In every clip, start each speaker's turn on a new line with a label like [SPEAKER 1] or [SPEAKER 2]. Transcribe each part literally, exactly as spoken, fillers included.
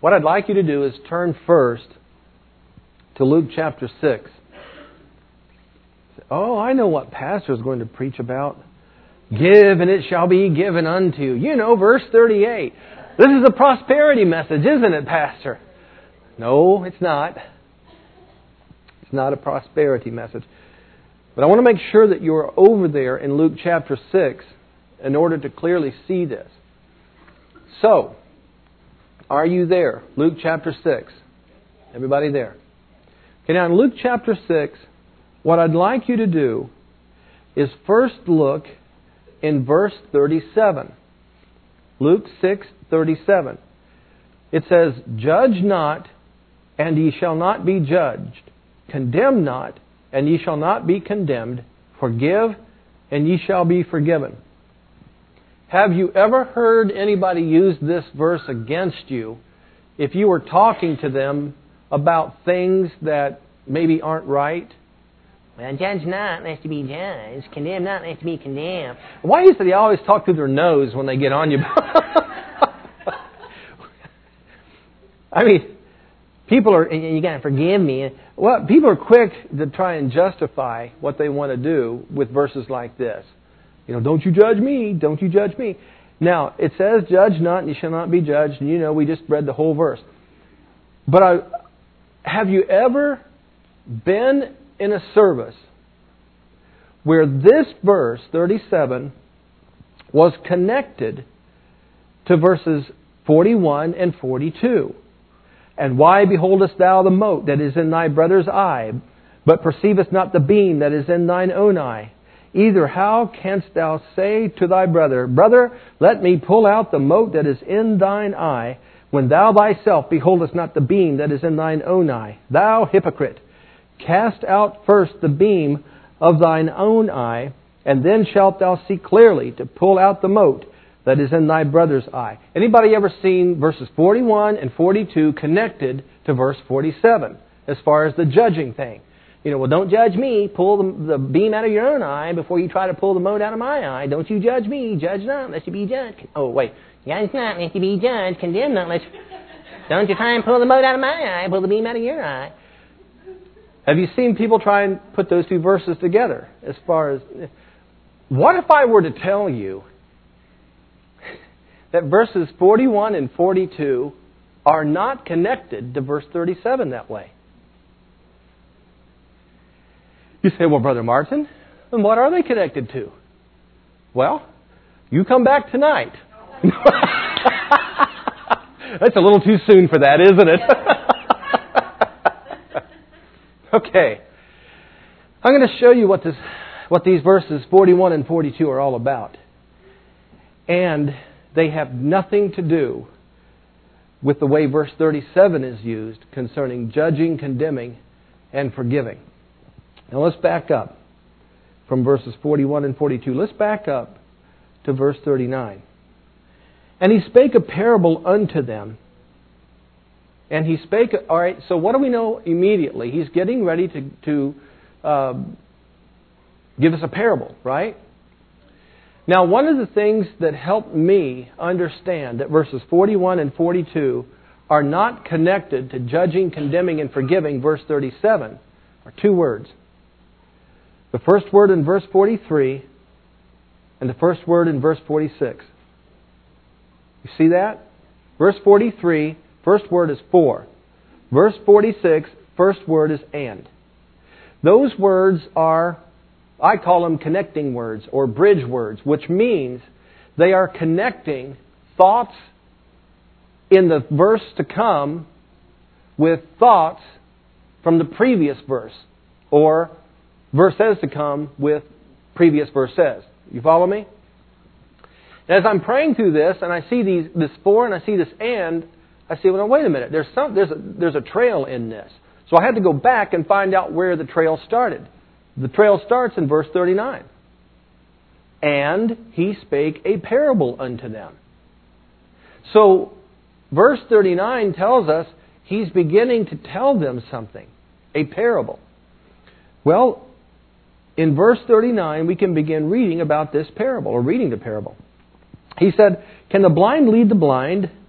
[SPEAKER 1] what I'd like you to do is turn first to Luke chapter six. Oh, I know what Pastor is going to preach about. Give and it shall be given unto you. You know, verse thirty-eight. This is a prosperity message, isn't it, Pastor? No, it's not. It's not a prosperity message. But I want to make sure that you're over there in Luke chapter six in order to clearly see this. So, are you there? Luke chapter six. Everybody there? Okay, now in Luke chapter six, what I'd like you to do is first look in verse thirty-seven. Luke six thirty-seven. It says, Judge not, and ye shall not be judged. Condemn not, and ye shall not be condemned. Forgive, and ye shall be forgiven. Have you ever heard anybody use this verse against you if you were talking to them about things that maybe aren't right?
[SPEAKER 2] Well, judge not lest you be judged. Condemn not lest you be condemned.
[SPEAKER 1] Why is it they always talk through their nose when they get on you? I mean, people are,
[SPEAKER 2] you got to forgive me.
[SPEAKER 1] Well, people are quick to try and justify what they want to do with verses like this. You know, don't you judge me, don't you judge me. Now, it says, judge not, and you shall not be judged. And you know, we just read the whole verse. But I, have you ever been in a service where this verse, thirty-seven, was connected to verses forty-one and forty-two? And why beholdest thou the mote that is in thy brother's eye, but perceivest not the beam that is in thine own eye? Either how canst thou say to thy brother, Brother, let me pull out the mote that is in thine eye, when thou thyself beholdest not the beam that is in thine own eye? Thou hypocrite, cast out first the beam of thine own eye, and then shalt thou see clearly to pull out the mote that is in thy brother's eye. Anybody ever seen verses forty-one and forty-two connected to verse forty-seven as far as the judging thing? You know, well, don't judge me. Pull the, the beam out of your own eye before you try to pull the mote out of my eye. Don't you judge me. Judge not, lest you be judged. Oh, wait. Judge not, lest you be judged. Condemn not, lest... Don't you try and pull the mote out of my eye. Pull the beam out of your eye. Have you seen people try and put those two verses together? As far as... What if I were to tell you that verses forty-one and forty-two are not connected to verse thirty-seven that way? You say, well, Brother Martin, then what are they connected to? Well, you come back tonight. That's a little too soon for that, isn't it? Okay. I'm going to show you what this, what these verses forty-one and forty-two are all about. And they have nothing to do with the way verse thirty-seven is used concerning judging, condemning, and forgiving. Now let's back up from verses forty-one and forty-two. Let's back up to verse thirty-nine. And he spake a parable unto them. And he spake... All right, so what do we know immediately? He's getting ready to, to uh, give us a parable, right? Now, one of the things that helped me understand that verses forty-one and forty-two are not connected to judging, condemning, and forgiving, verse thirty-seven, are two words. The first word in verse forty-three and the first word in verse forty-six. You see that? Verse forty-three, first word is for. Verse forty-six, first word is and. Those words are, I call them connecting words or bridge words, which means they are connecting thoughts in the verse to come with thoughts from the previous verse, or verses to come with previous verses. You follow me? As I'm praying through this, and I see these, this for, and I see this and, I see, well, wait a minute. There's some, there's a, there's a trail in this. So I had to go back and find out where the trail started. The trail starts in verse thirty-nine. And he spake a parable unto them. So, verse thirty-nine tells us he's beginning to tell them something. A parable. Well, in verse thirty-nine, we can begin reading about this parable, or reading the parable. He said, Can the blind lead the blind?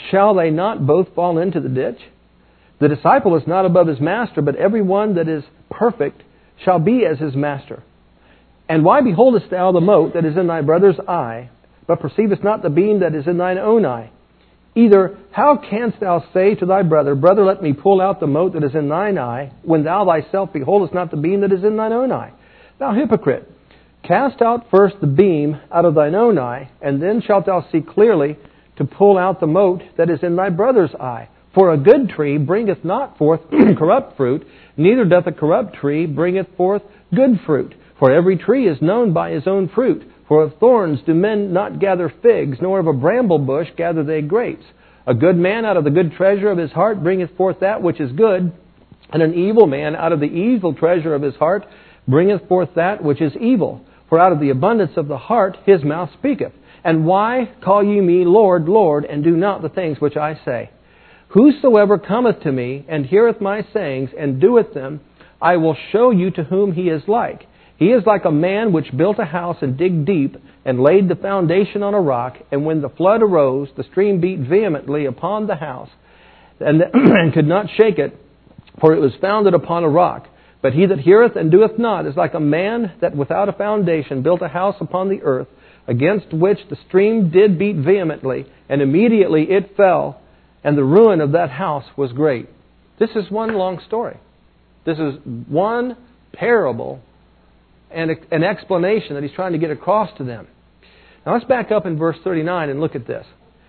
[SPEAKER 1] shall they not both fall into the ditch? The disciple is not above his master, but every one that is perfect shall be as his master. And why beholdest thou the mote that is in thy brother's eye, but perceivest not the beam that is in thine own eye? Either how canst thou say to thy brother, Brother, let me pull out the mote that is in thine eye, when thou thyself beholdest not the beam that is in thine own eye? Thou hypocrite, cast out first the beam out of thine own eye, and then shalt thou see clearly to pull out the mote that is in thy brother's eye. For a good tree bringeth not forth corrupt fruit, neither doth a corrupt tree bringeth forth good fruit. For every tree is known by his own fruit. For of thorns do men not gather figs, nor of a bramble bush gather they grapes. A good man out of the good treasure of his heart bringeth forth that which is good, and an evil man out of the evil treasure of his heart bringeth forth that which is evil. For out of the abundance of the heart his mouth speaketh. And why call ye me Lord, Lord, and do not the things which I say? Whosoever cometh to me, and heareth my sayings, and doeth them, I will show you to whom he is like. He is like a man which built a house and digged deep, and laid the foundation on a rock. And when the flood arose, the stream beat vehemently upon the house, and, and could not shake it, for it was founded upon a rock. But he that heareth and doeth not is like a man that without a foundation built a house upon the earth, against which the stream did beat vehemently, and immediately it fell, and the ruin of that house was great. This is one long story. This is one parable and an explanation that he's trying to get across to them. Now let's back up in verse thirty-nine and look at this.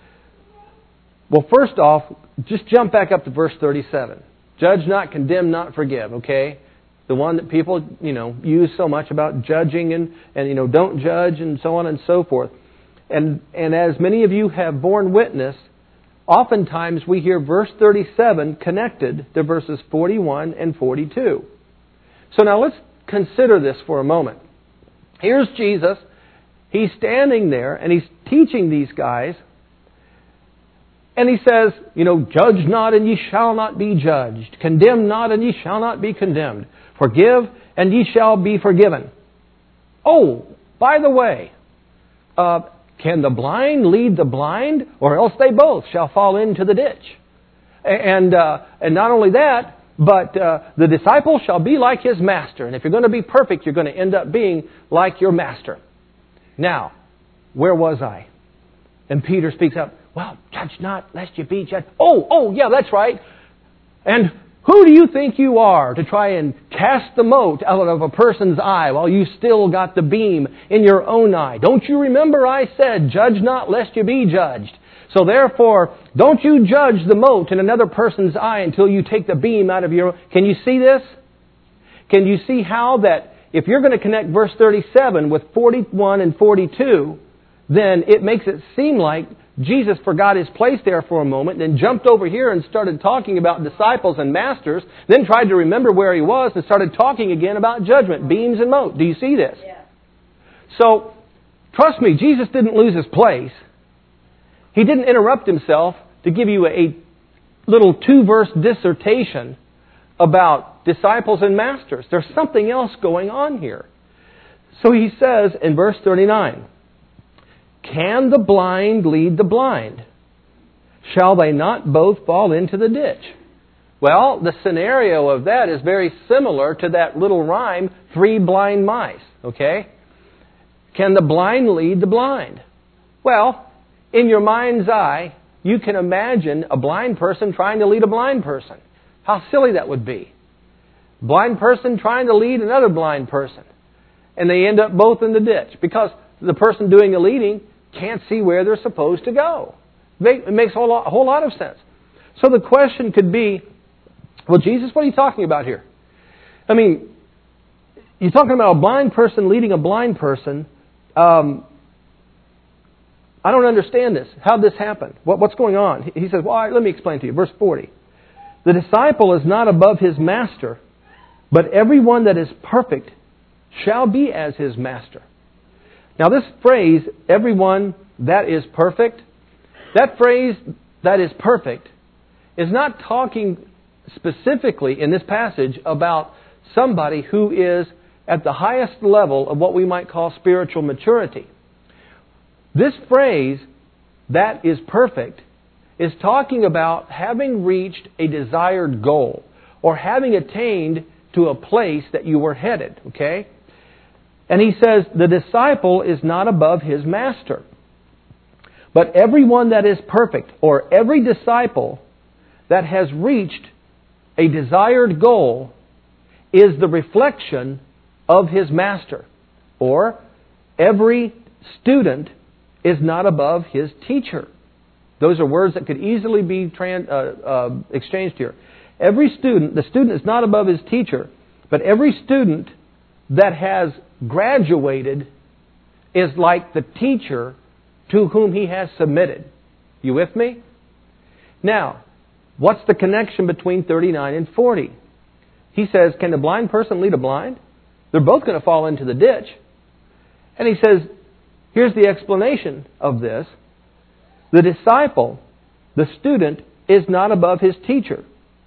[SPEAKER 1] Well, first off, just jump back up to verse thirty-seven. Judge not, condemn not, forgive, okay? The one that people, you know, use so much about judging and, and you know, don't judge and so on and so forth. And, and as many of you have borne witness, oftentimes we hear verse thirty-seven connected to verses forty-one and forty-two. So now let's consider this for a moment. Here's Jesus. He's standing there and he's teaching these guys. And he says, you know, judge not and ye shall not be judged. Condemn not and ye shall not be condemned. Forgive and ye shall be forgiven. Oh, by the way, uh, can the blind lead the blind, or else they both shall fall into the ditch? And uh, and not only that, but uh, the disciple shall be like his master. And if you're going to be perfect, you're going to end up being like your master. Now, where was I? And Peter speaks up, well, judge not, lest you be judged. Oh, oh, yeah, that's right. And who do you think you are to try and cast the mote out of a person's eye while you still got the beam in your own eye? Don't you remember I said, judge not, lest you be judged? So therefore, don't you judge the mote in another person's eye until you take the beam out of your... Can you see this? Can you see how that if you're going to connect verse thirty-seven with forty-one and forty-two, then it makes it seem like Jesus forgot his place there for a moment, then jumped over here and started talking about disciples and masters, then tried to remember where he was and started talking again about judgment, beams and mote. Do you see this?
[SPEAKER 3] Yeah.
[SPEAKER 1] So, trust me, Jesus didn't lose his place. He didn't interrupt himself to give you a little two-verse dissertation about disciples and masters. There's something else going on here. So he says in verse thirty-nine, can the blind lead the blind? Shall they not both fall into the ditch? Well, the scenario of that is very similar to that little rhyme, three blind mice, okay? Can the blind lead the blind? Well, in your mind's eye, you can imagine a blind person trying to lead a blind person. How silly that would be. Blind person trying to lead another blind person. And they end up both in the ditch because the person doing the leading can't see where they're supposed to go. It makes a whole lot, a whole lot of sense. So the question could be, well, Jesus, what are you talking about here? I mean, you're talking about a blind person leading a blind person. Um, I don't understand this. How did this happen? What, what's going on? He says, well, all right, let me explain to you. Verse forty. The disciple is not above his master, but everyone that is perfect shall be as his master. Now this phrase, everyone that is perfect, that phrase, that is perfect, is not talking specifically in this passage about somebody who is at the highest level of what we might call spiritual maturity. This phrase, that is perfect, is talking about having reached a desired goal or having attained to a place that you were headed, okay? And he says, the disciple is not above his master. But everyone that is perfect, or every disciple that has reached a desired goal, is the reflection of his master. Or every student is not above his teacher. Those are words that could easily be trans, uh, uh, exchanged here. Every student, the student is not above his teacher, but every student that has graduated is like the teacher to whom he has submitted. You with me? Now, what's the connection between thirty-nine and forty? He says, can the blind person lead a blind? They're both going to fall into the ditch. And he says, here's the explanation of this. The disciple, the student, is not above his teacher.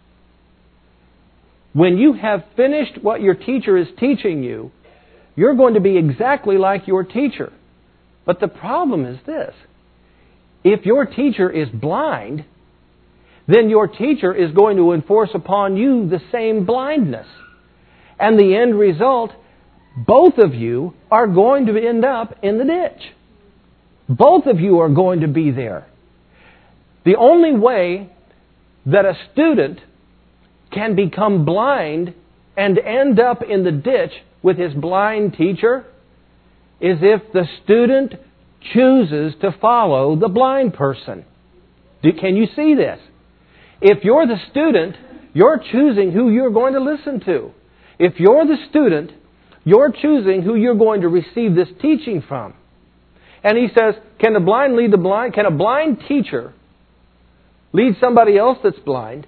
[SPEAKER 1] When you have finished what your teacher is teaching you, you're going to be exactly like your teacher. But the problem is this. If your teacher is blind, then your teacher is going to enforce upon you the same blindness. And the end result, both of you are going to end up in the ditch. Both of you are going to be there. The only way that a student can become blind and end up in the ditch with his blind teacher is if the student chooses to follow the blind person. Do, can you see this? If you're the student, you're choosing who you're going to listen to. If you're the student, you're choosing who you're going to receive this teaching from. And he says, can the blind lead the blind? Can a blind teacher lead somebody else that's blind?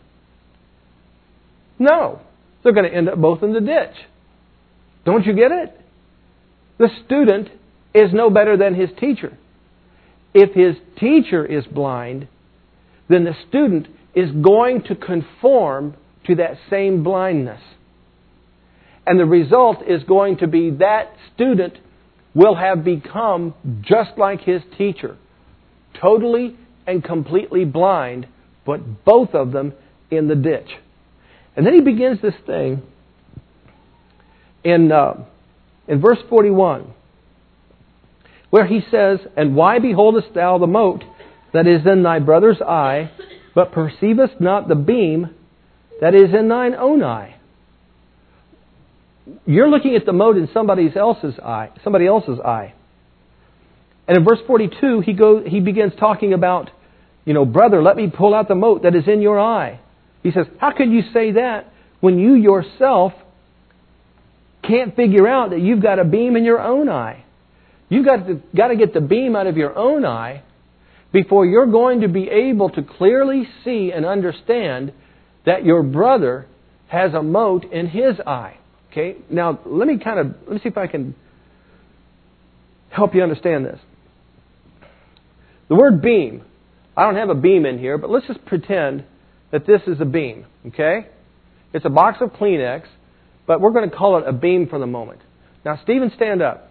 [SPEAKER 1] No. They're going to end up both in the ditch. Don't you get it? The student is no better than his teacher. If his teacher is blind, then the student is going to conform to that same blindness. And the result is going to be that student will have become just like his teacher, totally and completely blind, but both of them in the ditch. And then he begins this thing in, uh, in verse forty-one, where he says, and why beholdest thou the mote that is in thy brother's eye, but perceivest not the beam that is in thine own eye? You're looking at the mote in somebody else's eye, somebody else's eye. And in verse forty-two, he goes, he begins talking about, you know, brother, let me pull out the mote that is in your eye. He says, how could you say that when you yourself can't figure out that you've got a beam in your own eye? You've got to, got to get the beam out of your own eye before you're going to be able to clearly see and understand that your brother has a mote in his eye. Okay, now let me kind of, let me see if I can help you understand this. The word beam, I don't have a beam in here, but let's just pretend that this is a beam, okay? It's a box of Kleenex, but we're going to call it a beam for the moment. Now, Stephen, stand up.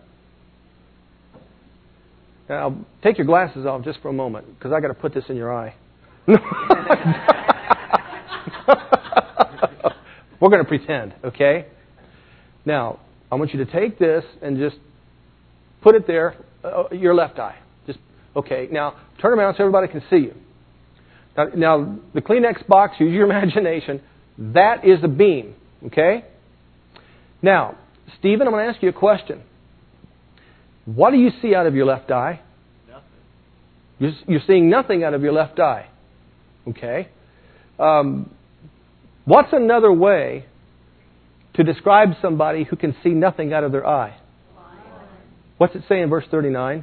[SPEAKER 1] Now, take your glasses off just for a moment, because I got to put this in your eye. We're going to pretend, okay? Now, I want you to take this and just put it there, uh, your left eye. Just okay. Now, turn around so everybody can see you. Now, now, the Kleenex box, use your imagination. That is a beam, okay? Now, Stephen, I'm going to ask you a question. What do you see out of your left eye? Nothing. You're, you're seeing nothing out of your left eye, okay? Um, what's another way to describe somebody who can see nothing out of their eye? What's it say in verse thirty-nine?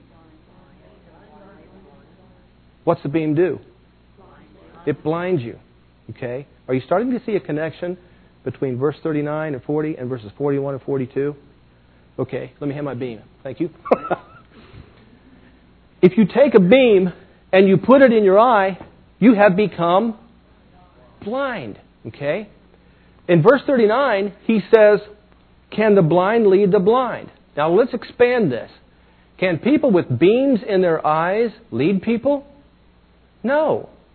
[SPEAKER 1] What's the beam do? It blinds you. Okay? Are you starting to see a connection between verse thirty-nine and forty and verses forty-one and forty-two? Okay, let me have my beam. Thank you. If you take a beam and you put it in your eye, you have become blind. Okay? In verse thirty-nine, he says, can the blind lead the blind? Now let's expand this. Can people with beams in their eyes lead people? No.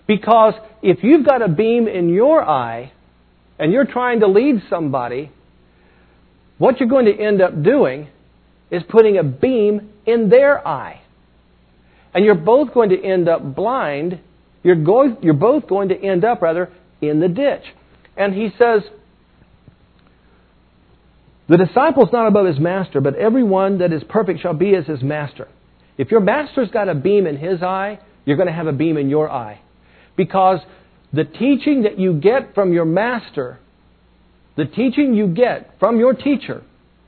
[SPEAKER 1] Because if you've got a beam in your eye and you're trying to lead somebody, what you're going to end up doing is putting a beam in their eye. And you're both going to end up blind. You're, going, you're both going to end up, rather, in the ditch. And he says, the disciple's not above his master, but everyone that is perfect shall be as his master. If your master's got a beam in his eye, you're going to have a beam in your eye. Because the teaching that you get from your master, the teaching you get from your teacher,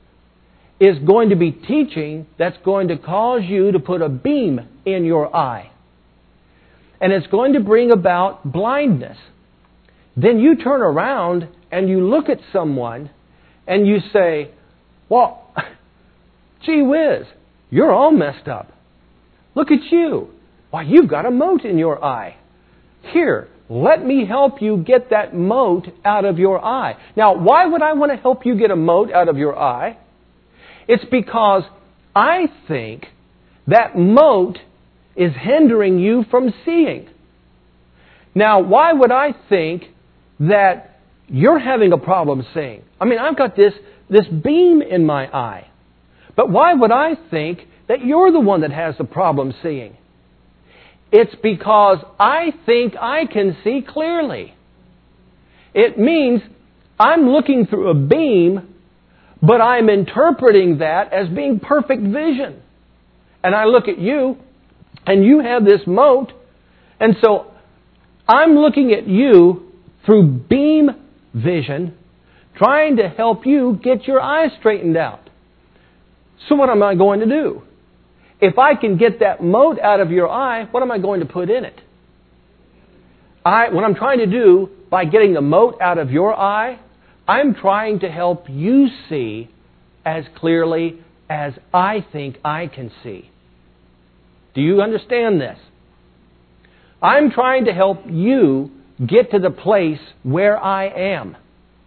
[SPEAKER 1] is going to be teaching that's going to cause you to put a beam in your eye. And it's going to bring about blindness. Then you turn around and you look at someone and you say, well, gee whiz, you're all messed up. Look at you. Why, you've got a mote in your eye. Here, let me help you get that mote out of your eye. Now, why would I want to help you get a mote out of your eye? It's because I think that mote is hindering you from seeing. Now, why would I think that you're having a problem seeing? I mean, I've got this, this beam in my eye. But why would I think that you're the one that has the problem seeing? It's because I think I can see clearly. It means I'm looking through a beam, but I'm interpreting that as being perfect vision. And I look at you, and you have this mote, and so I'm looking at you through beam vision, trying to help you get your eyes straightened out. So what am I going to do? If I can get that mote out of your eye, what am I going to put in it? I, what I'm trying to do by getting the mote out of your eye, I'm trying to help you see as clearly as I think I can see. Do you understand this? I'm trying to help you get to the place where I am.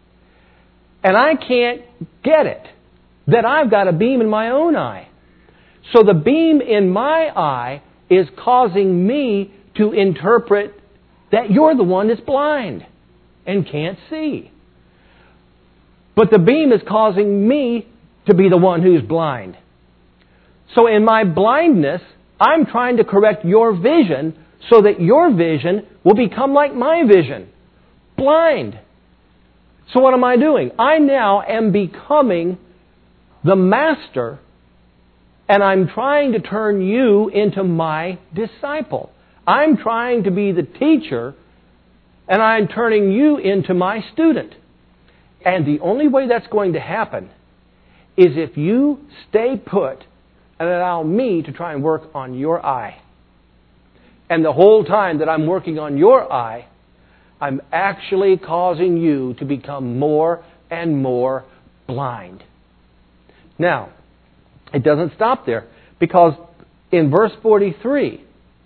[SPEAKER 1] And I can't get it that I've got a beam in my own eye. So the beam in my eye is causing me to interpret that you're the one that's blind and can't see. But the beam is causing me to be the one who's blind. So in my blindness, I'm trying to correct your vision so that your vision will become like my vision. Blind. So what am I doing? I now am becoming the master, and I'm trying to turn you into my disciple. I'm trying to be the teacher, and I'm turning you into my student. And the only way that's going to happen is if you stay put and allow me to try and work on your eye. And the whole time that I'm working on your eye, I'm actually causing you to become more and more blind. Now, it doesn't stop there, because in verse forty-three,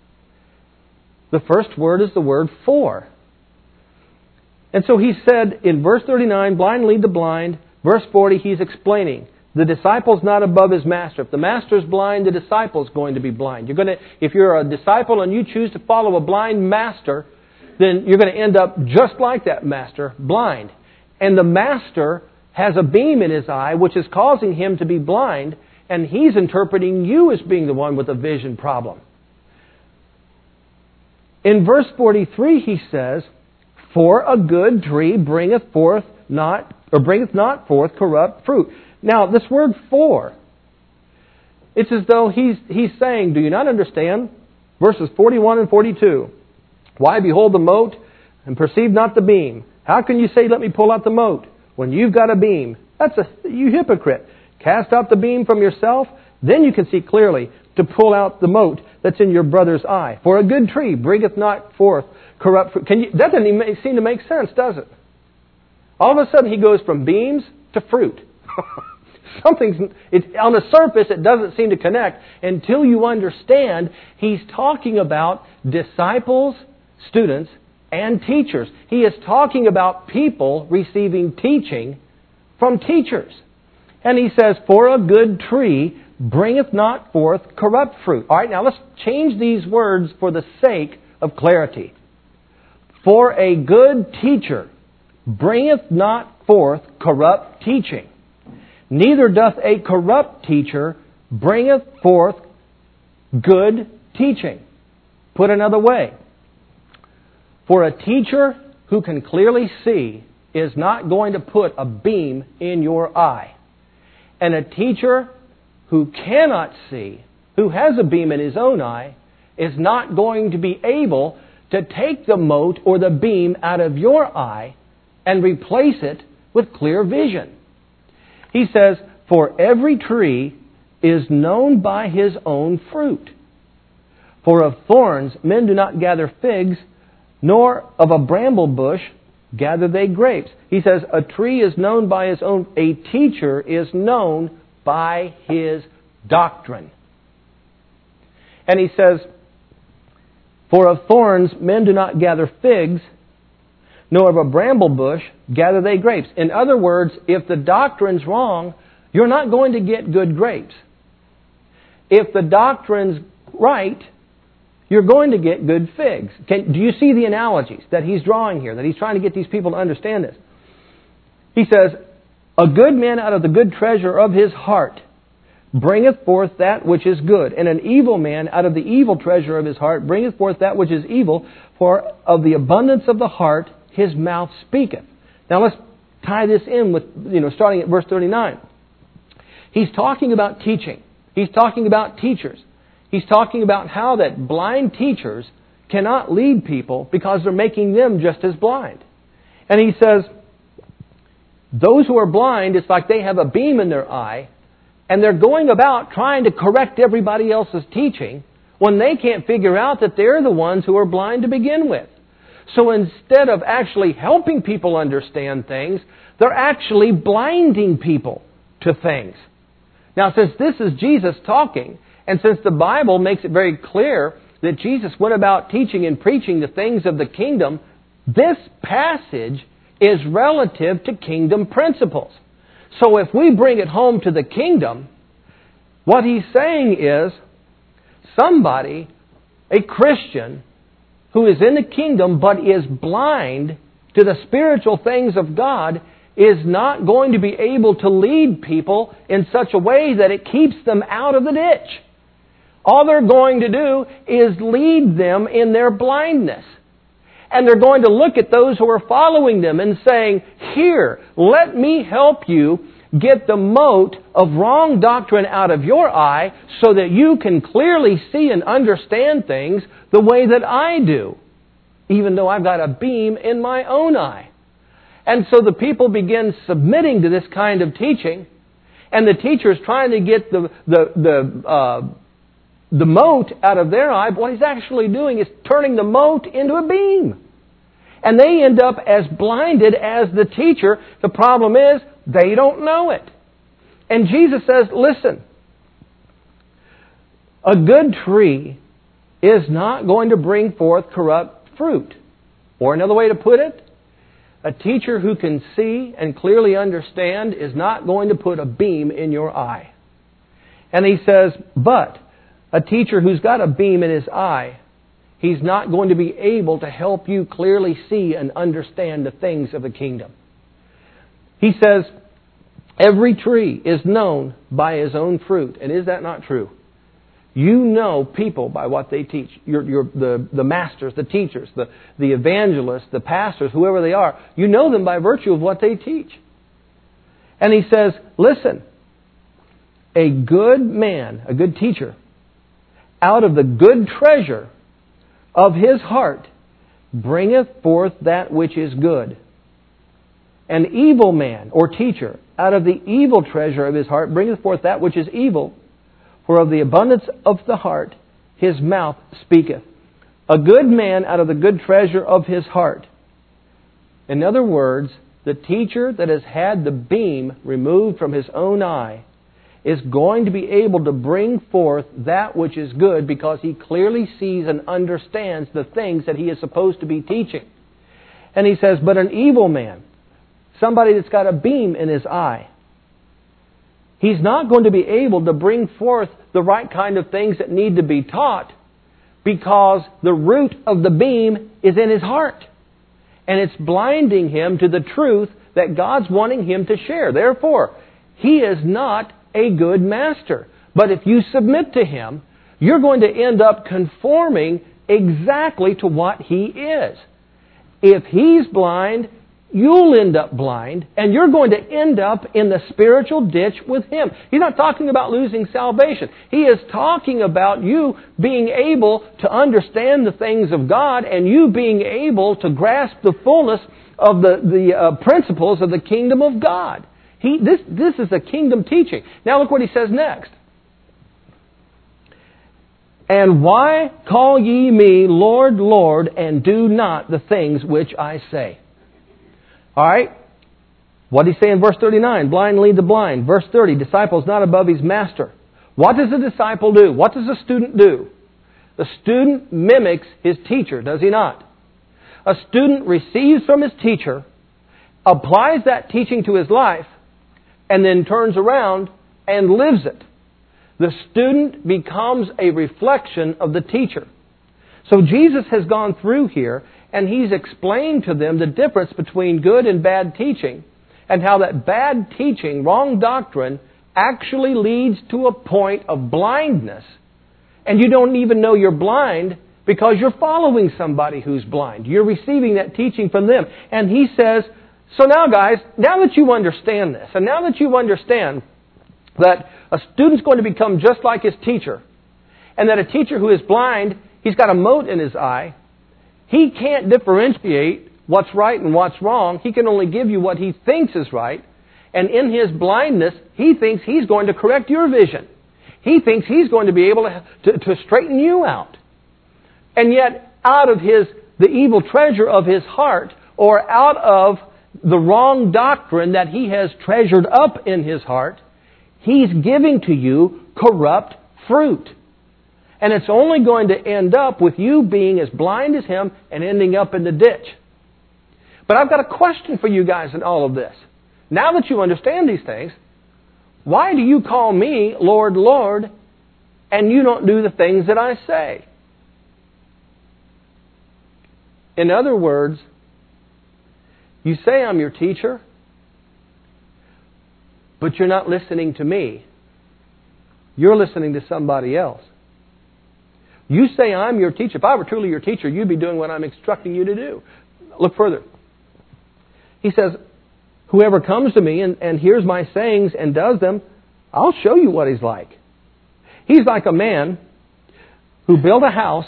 [SPEAKER 1] the first word is the word for. And so he said in verse thirty-nine, blind lead the blind. Verse forty, he's explaining, the disciple's not above his master. If the master's blind, the disciple's going to be blind. You're going to, if you're a disciple and you choose to follow a blind master, then you're going to end up just like that master, blind. And the master has a beam in his eye, which is causing him to be blind, and he's interpreting you as being the one with a vision problem. In verse forty-three, he says, for a good tree bringeth forth not, or bringeth not forth corrupt fruit. Now, this word for, it's as though he's, he's saying, do you not understand? Verses forty-one and forty-two. Why behold the mote and perceive not the beam? How can you say, let me pull out the mote, when you've got a beam? That's a, you hypocrite. Cast out the beam from yourself, then you can see clearly to pull out the mote that's in your brother's eye. For a good tree bringeth not forth corrupt fruit. Can you, that doesn't even seem to make sense, does it? All of a sudden he goes from beams to fruit. Something's, it's, on the surface it doesn't seem to connect until you understand he's talking about disciples, students, and teachers. He is talking about people receiving teaching from teachers. And he says, for a good tree bringeth not forth corrupt fruit. All right, now let's change these words for the sake of clarity. For a good teacher bringeth not forth corrupt teaching, neither doth a corrupt teacher bringeth forth good teaching. Put another way, for a teacher who can clearly see is not going to put a beam in your eye. And a teacher who cannot see, who has a beam in his own eye, is not going to be able to take the mote or the beam out of your eye and replace it with clear vision. He says, for every tree is known by his own fruit. For of thorns men do not gather figs, nor of a bramble bush gather they grapes. He says, a tree is known by his own, a teacher is known by his doctrine. And he says, for of thorns men do not gather figs, nor of a bramble bush gather they grapes. In other words, if the doctrine's wrong, you're not going to get good grapes. If the doctrine's right, you're going to get good figs. Can, do you see the analogies that he's drawing here, that he's trying to get these people to understand this? He says, a good man out of the good treasure of his heart bringeth forth that which is good, and an evil man out of the evil treasure of his heart bringeth forth that which is evil, for of the abundance of the heart his mouth speaketh. Now let's tie this in with, you know, starting at verse thirty-nine. He's talking about teaching. He's talking about teachers. He's talking about how that blind teachers cannot lead people because they're making them just as blind. And he says, those who are blind, it's like they have a beam in their eye, and they're going about trying to correct everybody else's teaching when they can't figure out that they're the ones who are blind to begin with. So instead of actually helping people understand things, they're actually blinding people to things. Now, since this is Jesus talking, and since the Bible makes it very clear that Jesus went about teaching and preaching the things of the kingdom, this passage is relative to kingdom principles. So if we bring it home to the kingdom, what he's saying is somebody, a Christian, who is in the kingdom but is blind to the spiritual things of God is not going to be able to lead people in such a way that it keeps them out of the ditch. All they're going to do is lead them in their blindness. And they're going to look at those who are following them and saying, here, let me help you get the mote of wrong doctrine out of your eye so that you can clearly see and understand things the way that I do, even though I've got a beam in my own eye. And so the people begin submitting to this kind of teaching, and the teacher's trying to get the the the uh, the mote out of their eye. But what he's actually doing is turning the mote into a beam. And they end up as blinded as the teacher. The problem is, they don't know it. And Jesus says, listen, a good tree is not going to bring forth corrupt fruit. Or another way to put it, a teacher who can see and clearly understand is not going to put a beam in your eye. And he says, but a teacher who's got a beam in his eye, he's not going to be able to help you clearly see and understand the things of the kingdom. He says, every tree is known by his own fruit. And is that not true? You know people by what they teach. You're, you're the, the masters, the teachers, the, the evangelists, the pastors, whoever they are. You know them by virtue of what they teach. And he says, listen, a good man, a good teacher, out of the good treasure of his heart bringeth forth that which is good. An evil man or teacher out of the evil treasure of his heart bringeth forth that which is evil. For of the abundance of the heart his mouth speaketh. A good man out of the good treasure of his heart. In other words, the teacher that has had the beam removed from his own eye is going to be able to bring forth that which is good because he clearly sees and understands the things that he is supposed to be teaching. And he says, but an evil man, somebody that's got a beam in his eye, he's not going to be able to bring forth the right kind of things that need to be taught because the root of the beam is in his heart. And it's blinding him to the truth that God's wanting him to share. Therefore, he is not a good master. But if you submit to him, you're going to end up conforming exactly to what he is. If he's blind, you'll end up blind, and you're going to end up in the spiritual ditch with him. He's not talking about losing salvation. He is talking about you being able to understand the things of God and you being able to grasp the fullness of the, the uh, principles of the kingdom of God. He, this, this is a kingdom teaching. Now look what he says next. And why call ye me Lord, Lord, and do not the things which I say? All right. What did he say in verse thirty-nine? Blind lead the blind. Verse thirty, disciple is not above his master. What does a disciple do? What does a student do? The student mimics his teacher, does he not? A student receives from his teacher, applies that teaching to his life, and then turns around and lives it. The student becomes a reflection of the teacher. So Jesus has gone through here and He's explained to them the difference between good and bad teaching and how that bad teaching, wrong doctrine, actually leads to a point of blindness. And you don't even know you're blind because you're following somebody who's blind. You're receiving that teaching from them. And He says, so now guys, now that you understand this, and now that you understand that a student's going to become just like his teacher, and that a teacher who is blind, he's got a mote in his eye. He can't differentiate what's right and what's wrong. He can only give you what he thinks is right. And in his blindness, he thinks he's going to correct your vision. He thinks he's going to be able to, to, to straighten you out. And yet, out of his the evil treasure of his heart, or out of the wrong doctrine that he has treasured up in his heart, he's giving to you corrupt fruit. And it's only going to end up with you being as blind as him and ending up in the ditch. But I've got a question for you guys in all of this. Now that you understand these things, why do you call me Lord, Lord, and you don't do the things that I say? In other words, you say I'm your teacher, but you're not listening to me. You're listening to somebody else. You say I'm your teacher. If I were truly your teacher, you'd be doing what I'm instructing you to do. Look further. He says, whoever comes to me and, and hears my sayings and does them, I'll show you what he's like. He's like a man who built a house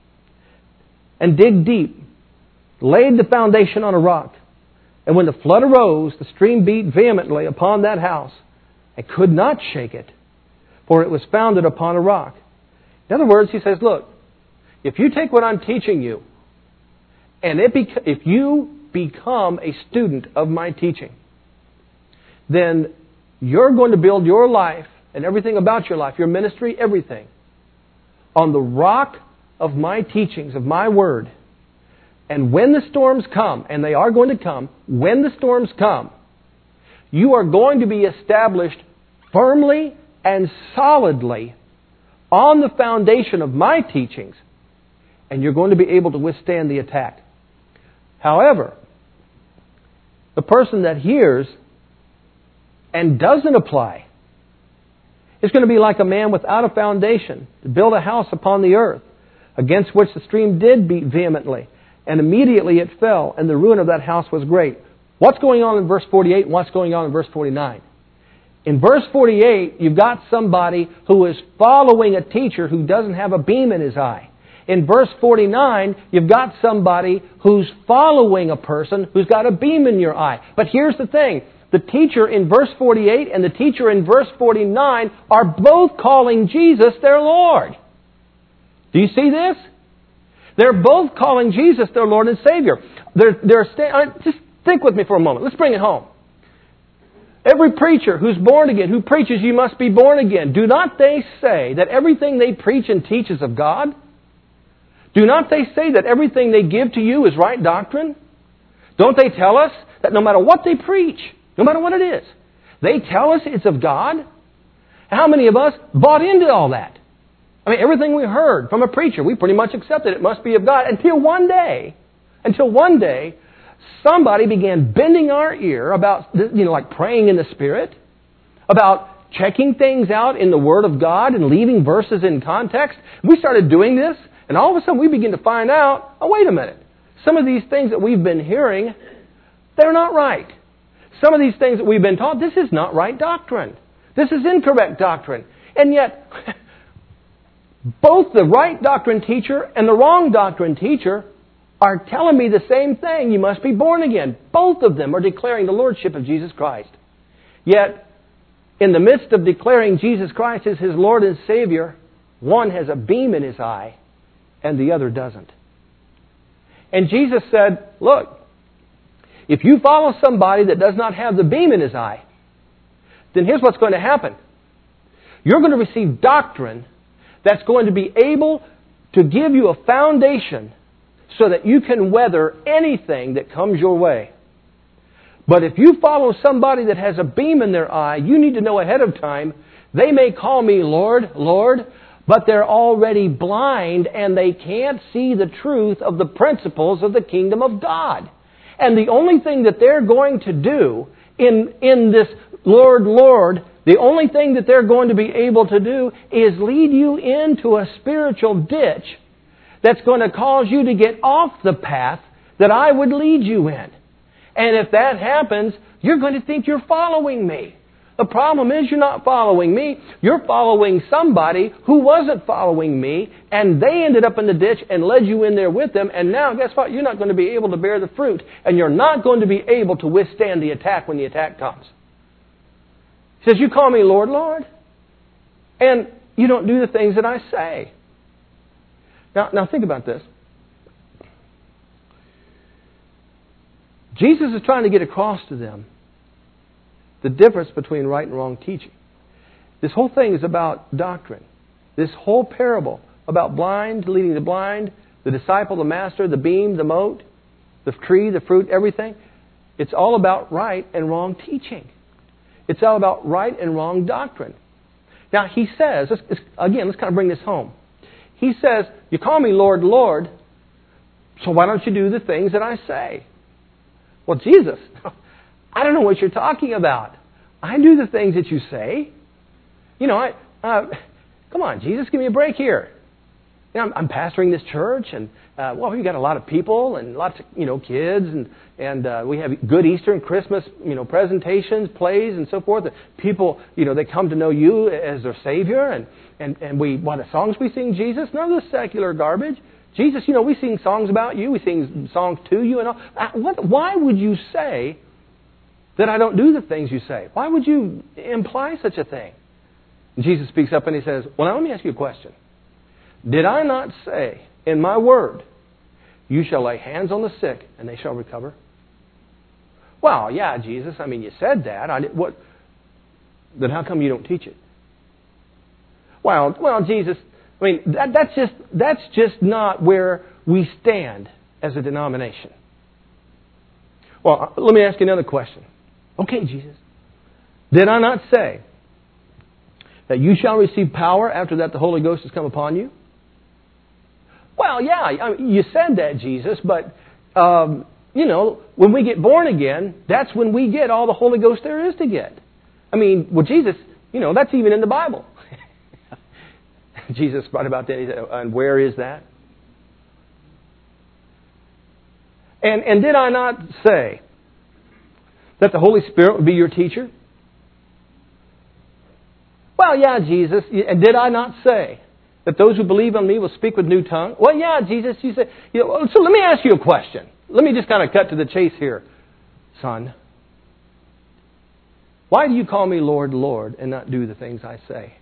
[SPEAKER 1] and dig deep, laid the foundation on a rock. And when the flood arose, the stream beat vehemently upon that house and could not shake it, for it was founded upon a rock. In other words, he says, look, if you take what I'm teaching you, and it bec- if you become a student of my teaching, then you're going to build your life and everything about your life, your ministry, everything, on the rock of my teachings, of my word. And when the storms come, and they are going to come, when the storms come, you are going to be established firmly and solidly on the foundation of my teachings, and you're going to be able to withstand the attack. However, the person that hears and doesn't apply is going to be like a man without a foundation to build a house upon the earth, against which the stream did beat vehemently. And immediately it fell, and the ruin of that house was great. What's going on in verse forty-eight and what's going on in verse forty-nine? In verse forty-eight, you've got somebody who is following a teacher who doesn't have a beam in his eye. In verse forty-nine, you've got somebody who's following a person who's got a beam in your eye. But here's the thing. The teacher in verse forty-eight and the teacher in verse forty-nine are both calling Jesus their Lord. Do you see this? They're both calling Jesus their Lord and Savior. They're, they're sta- just think with me for a moment. Let's bring it home. Every preacher who's born again, who preaches you must be born again, do not they say that everything they preach and teach is of God? Do not they say that everything they give to you is right doctrine? Don't they tell us that no matter what they preach, no matter what it is, they tell us it's of God? How many of us bought into all that? I mean, everything we heard from a preacher, we pretty much accepted it must be of God until one day, until one day, somebody began bending our ear about, you know, like praying in the Spirit, about checking things out in the Word of God and leaving verses in context. We started doing this, and all of a sudden we begin to find out, oh, wait a minute. Some of these things that we've been hearing, they're not right. Some of these things that we've been taught, this is not right doctrine. This is incorrect doctrine. And yet, both the right doctrine teacher and the wrong doctrine teacher are telling me the same thing. You must be born again. Both of them are declaring the Lordship of Jesus Christ. Yet, in the midst of declaring Jesus Christ as His Lord and Savior, one has a beam in his eye and the other doesn't. And Jesus said, look, if you follow somebody that does not have the beam in his eye, then here's what's going to happen. You're going to receive doctrine that's going to be able to give you a foundation so that you can weather anything that comes your way. But if you follow somebody that has a beam in their eye, you need to know ahead of time, they may call me Lord, Lord, but they're already blind and they can't see the truth of the principles of the kingdom of God. And the only thing that they're going to do in, in this Lord, Lord, the only thing that they're going to be able to do is lead you into a spiritual ditch that's going to cause you to get off the path that I would lead you in. And if that happens, you're going to think you're following me. The problem is you're not following me. You're following somebody who wasn't following me, and they ended up in the ditch and led you in there with them. And now, guess what? You're not going to be able to bear the fruit, and you're not going to be able to withstand the attack when the attack comes. He says, you call me Lord, Lord, and you don't do the things that I say. Now, now think about this. Jesus is trying to get across to them the difference between right and wrong teaching. This whole thing is about doctrine. This whole parable about blind leading the blind, the disciple, the master, the beam, the mote, the tree, the fruit, everything. It's all about right and wrong teaching. It's all about right and wrong doctrine. Now, he says, let's, let's, again, let's kind of bring this home. He says, you call me Lord, Lord, so why don't you do the things that I say? Well, Jesus, I don't know what you're talking about. I do the things that you say. You know, I uh, come on, Jesus, give me a break here. You know, I'm, I'm pastoring this church, and uh, well, we've got a lot of people and lots of you know kids, and and uh, we have good Easter and Christmas you know presentations, plays, and so forth. People, you know, they come to know you as their Savior, and and and we what the songs we sing, Jesus, none of this secular garbage. Jesus, you know, we sing songs about you, we sing songs to you, and all. What, why would you say that I don't do the things you say? Why would you imply such a thing? And Jesus speaks up and he says, well, now let me ask you a question. Did I not say in my word, you shall lay hands on the sick and they shall recover? Well, yeah, Jesus, I mean, you said that. I, what? Then how come you don't teach it? Well, well, Jesus, I mean, that, that's just that's just not where we stand as a denomination. Well, let me ask you another question. Okay, Jesus, did I not say that you shall receive power after that the Holy Ghost has come upon you? Well, yeah, I mean, you said that, Jesus, but, um, you know, when we get born again, that's when we get all the Holy Ghost there is to get. I mean, well, Jesus, you know, that's even in the Bible. Jesus brought about that. He said, and where is that? And and did I not say that the Holy Spirit would be your teacher? Well, yeah, Jesus. And did I not say that those who believe on me will speak with new tongue? Well, yeah, Jesus. You said. You know, so let me ask you a question. Let me just kind of cut to the chase here, son. Why do you call me Lord, Lord, and not do the things I say?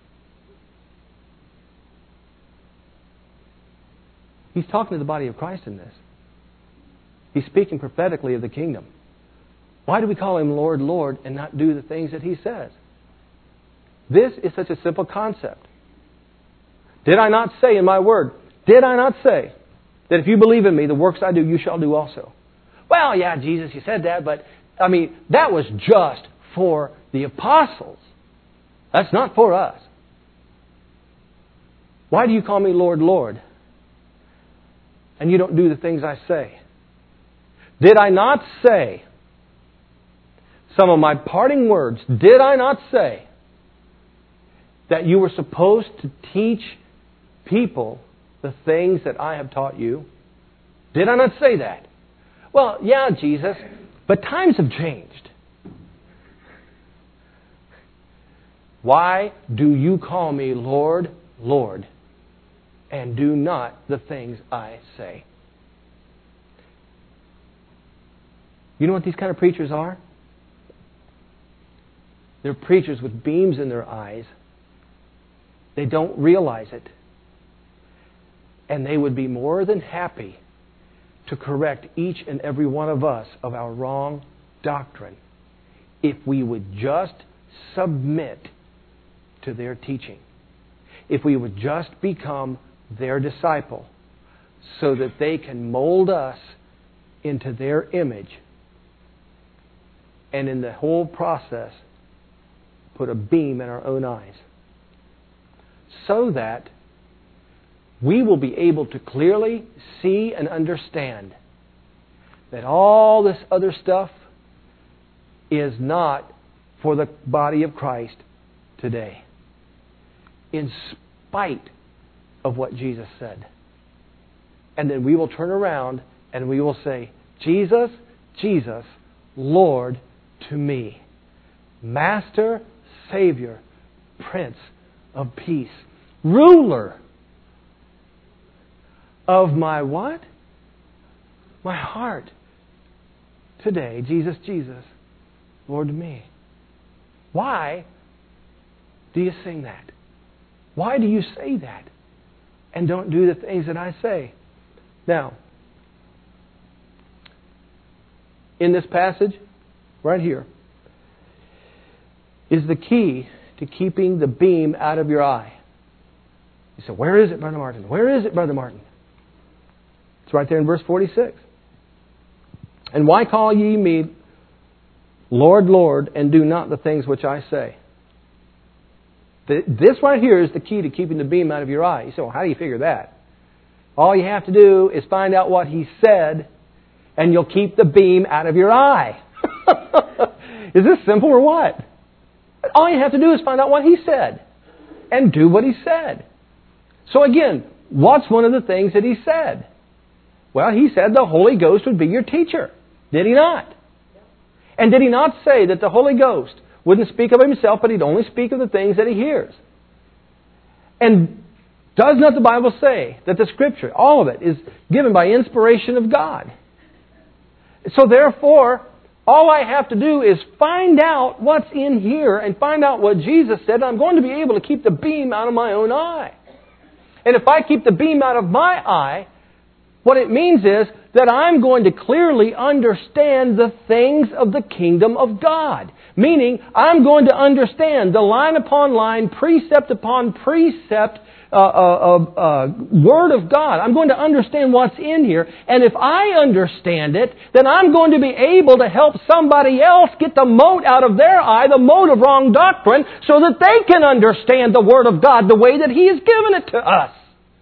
[SPEAKER 1] He's talking to the body of Christ in this. He's speaking prophetically of the kingdom. Why do we call Him Lord, Lord, and not do the things that He says? This is such a simple concept. Did I not say in my word, did I not say that if you believe in me, the works I do, you shall do also? Well, yeah, Jesus, you said that, but, I mean, that was just for the apostles. That's not for us. Why do you call me Lord, Lord, and you don't do the things I say? Did I not say, some of my parting words, did I not say that you were supposed to teach people the things that I have taught you? Did I not say that? Well, yeah, Jesus, but times have changed. Why do you call me Lord, Lord, and do not the things I say? You know what these kind of preachers are? They're preachers with beams in their eyes. They don't realize it. And they would be more than happy to correct each and every one of us of our wrong doctrine if we would just submit to their teaching. If we would just become their disciple so that they can mold us into their image, and in the whole process put a beam in our own eyes so that we will be able to clearly see and understand that all this other stuff is not for the body of Christ today, in spite of what Jesus said. And then we will turn around and we will say, Jesus, Jesus, Lord to me, Master, Savior, Prince of Peace, Ruler of my what? My heart. Today, Jesus, Jesus, Lord to me. Why do you sing that? Why do you say that and don't do the things that I say? Now, in this passage, right here, is the key to keeping the beam out of your eye. You say, where is it, Brother Martin? Where is it, Brother Martin? It's right there in verse forty-six. And why call ye me Lord, Lord, and do not the things which I say? This right here is the key to keeping the beam out of your eye. You say, well, how do you figure that? All you have to do is find out what He said, and you'll keep the beam out of your eye. Is this simple or what? All you have to do is find out what He said and do what He said. So again, what's one of the things that He said? Well, He said the Holy Ghost would be your teacher. Did He not? And did He not say that the Holy Ghost wouldn't speak of Himself, but He'd only speak of the things that He hears? And does not the Bible say that the Scripture, all of it, is given by inspiration of God? So therefore, all I have to do is find out what's in here and find out what Jesus said. I'm going to be able to keep the beam out of my own eye. And if I keep the beam out of my eye, what it means is that I'm going to clearly understand the things of the kingdom of God. Meaning, I'm going to understand the line upon line, precept upon precept, uh, uh, uh, uh, Word of God. I'm going to understand what's in here. And if I understand it, then I'm going to be able to help somebody else get the mote out of their eye, the mote of wrong doctrine, so that they can understand the Word of God the way that He has given it to us.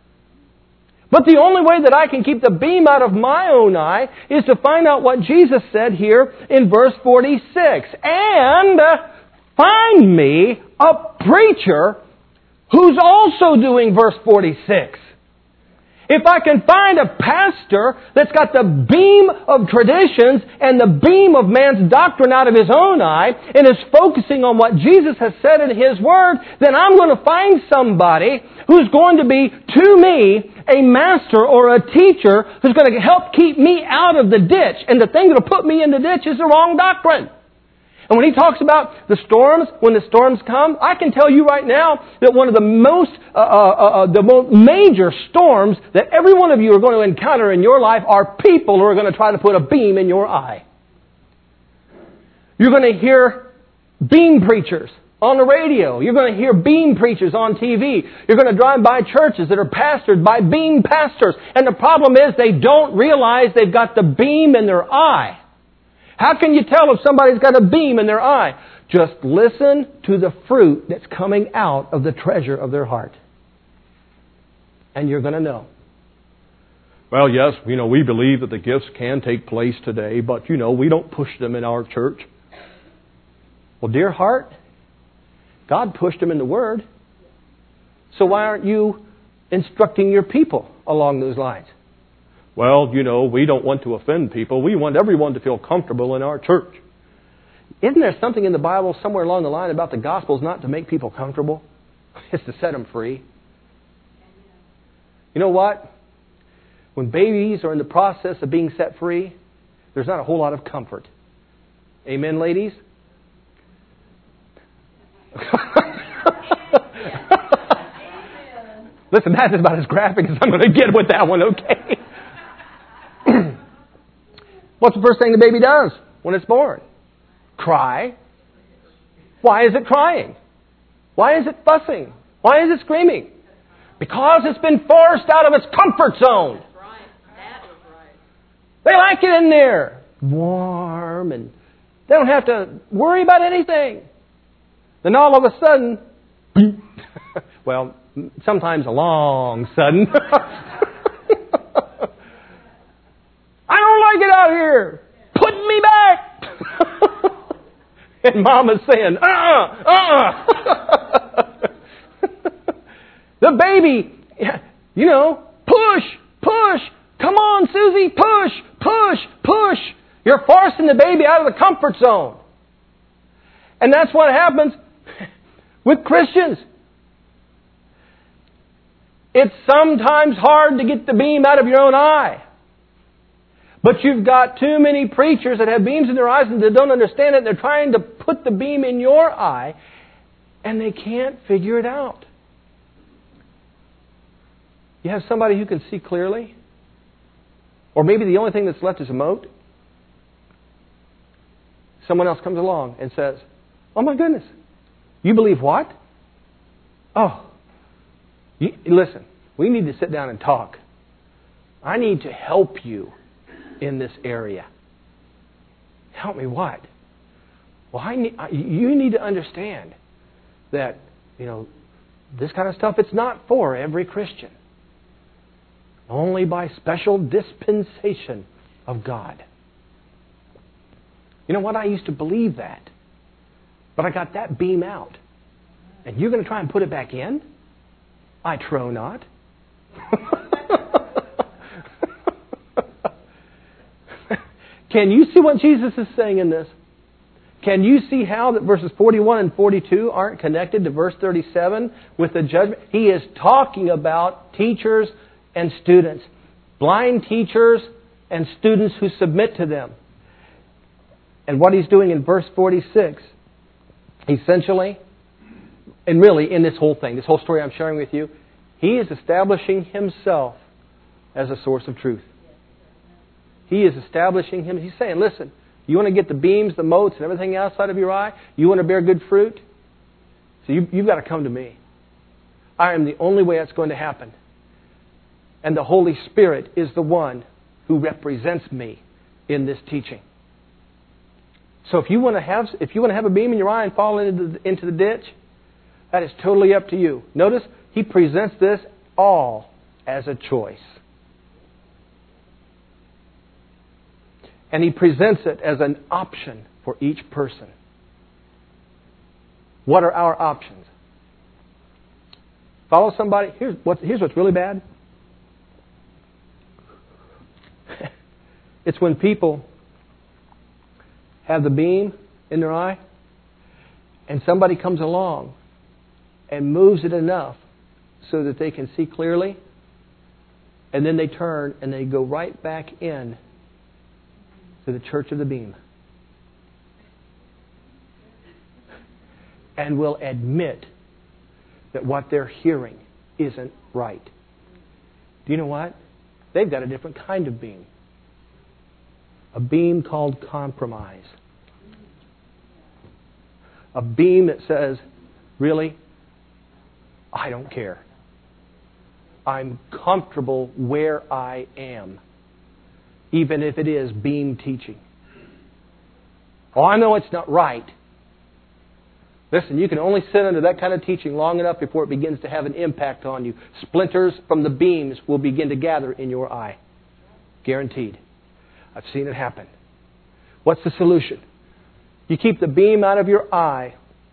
[SPEAKER 1] But the only way that I can keep the beam out of my own eye is to find out what Jesus said here in verse forty-six. And find me a preacher who's also doing verse forty-six. If I can find a pastor that's got the beam of traditions and the beam of man's doctrine out of his own eye and is focusing on what Jesus has said in His Word, then I'm going to find somebody who's going to be, to me, a master or a teacher who's going to help keep me out of the ditch. And the thing that will put me in the ditch is the wrong doctrine. And when He talks about the storms, when the storms come, I can tell you right now that one of the most, uh, uh, uh, the most major storms that every one of you are going to encounter in your life are people who are going to try to put a beam in your eye. You're going to hear beam preachers on the radio. You're going to hear beam preachers on T V. You're going to drive by churches that are pastored by beam pastors. And the problem is they don't realize they've got the beam in their eye. How can you tell if somebody's got a beam in their eye? Just listen to the fruit that's coming out of the treasure of their heart. And you're going to know. Well, yes, you know, we believe that the gifts can take place today, but, you know, we don't push them in our church. Well, dear heart, God pushed them in the Word. So why aren't you instructing your people along those lines? Well, you know, we don't want to offend people. We want everyone to feel comfortable in our church. Isn't there something in the Bible somewhere along the line about the gospel is not to make people comfortable? It's to set them free. You know what? When babies are in the process of being set free, there's not a whole lot of comfort. Amen, ladies? Listen, that is about as graphic as I'm going to get with that one, okay? What's the first thing the baby does when it's born? Cry. Why is it crying? Why is it fussing? Why is it screaming? Because it's been forced out of its comfort zone. They like it in there. Warm, and they don't have to worry about anything. Then all of a sudden, well, sometimes a long sudden, I don't like it out here. Put me back. And Mama's saying, uh-uh, uh-uh. The baby, you know, push, push. Come on, Susie, push, push, push. You're forcing the baby out of the comfort zone. And that's what happens with Christians. It's sometimes hard to get the beam out of your own eye. But you've got too many preachers that have beams in their eyes and they don't understand it. And they're trying to put the beam in your eye and they can't figure it out. You have somebody who can see clearly? Or maybe the only thing that's left is a mote. Someone else comes along and says, oh my goodness, you believe what? Oh, you, listen, we need to sit down and talk. I need to help you in this area. Help me what? Well, I need, you need to understand that, you know, this kind of stuff, it's not for every Christian. Only by special dispensation of God. You know what? I used to believe that. But I got that beam out. And you're going to try and put it back in? I trow not. Can you see what Jesus is saying in this? Can you see how that verses forty-one and forty-two aren't connected to verse thirty-seven with the judgment? He is talking about teachers and students. Blind teachers and students who submit to them. And what he's doing in verse forty-six, essentially, and really in this whole thing, this whole story I'm sharing with you, he is establishing himself as a source of truth. He is establishing him. He's saying, listen, you want to get the beams, the motes, and everything outside of your eye? You want to bear good fruit? So you, you've got to come to me. I am the only way that's going to happen. And the Holy Spirit is the one who represents me in this teaching. So if you want to have if you want to have a beam in your eye and fall into the, into the ditch, that is totally up to you. Notice he presents this all as a choice. And he presents it as an option for each person. What are our options? Follow somebody. Here's what's, here's what's really bad. It's when people have the beam in their eye and somebody comes along and moves it enough so that they can see clearly, and then they turn and they go right back in to the church of the beam and will admit that what they're hearing isn't right. Do you know what? They've got a different kind of beam. A beam called compromise. A beam that says, really, I don't care. I'm comfortable where I am, even if it is beam teaching. Oh, I know it's not right. Listen, you can only sit under that kind of teaching long enough before it begins to have an impact on you. Splinters from the beams will begin to gather in your eye. Guaranteed. I've seen it happen. What's the solution? You keep the beam out of your eye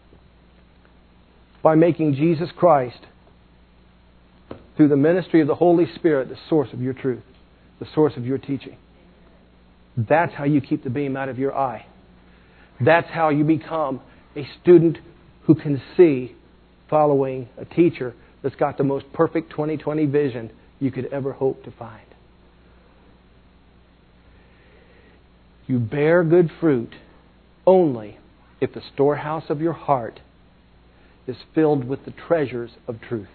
[SPEAKER 1] by making Jesus Christ, through the ministry of the Holy Spirit, the source of your truth, the source of your teaching. That's how you keep the beam out of your eye. That's how you become a student who can see following a teacher that's got the most perfect twenty twenty vision you could ever hope to find. You bear good fruit only if the storehouse of your heart is filled with the treasures of truth.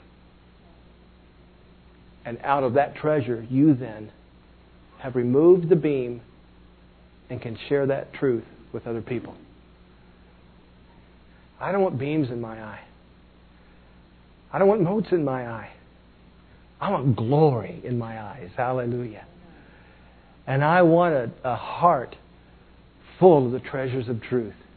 [SPEAKER 1] And out of that treasure, you then have removed the beam and can share that truth with other people. I don't want beams in my eye. I don't want motes in my eye. I want glory in my eyes. Hallelujah. And I want a, a heart full of the treasures of truth.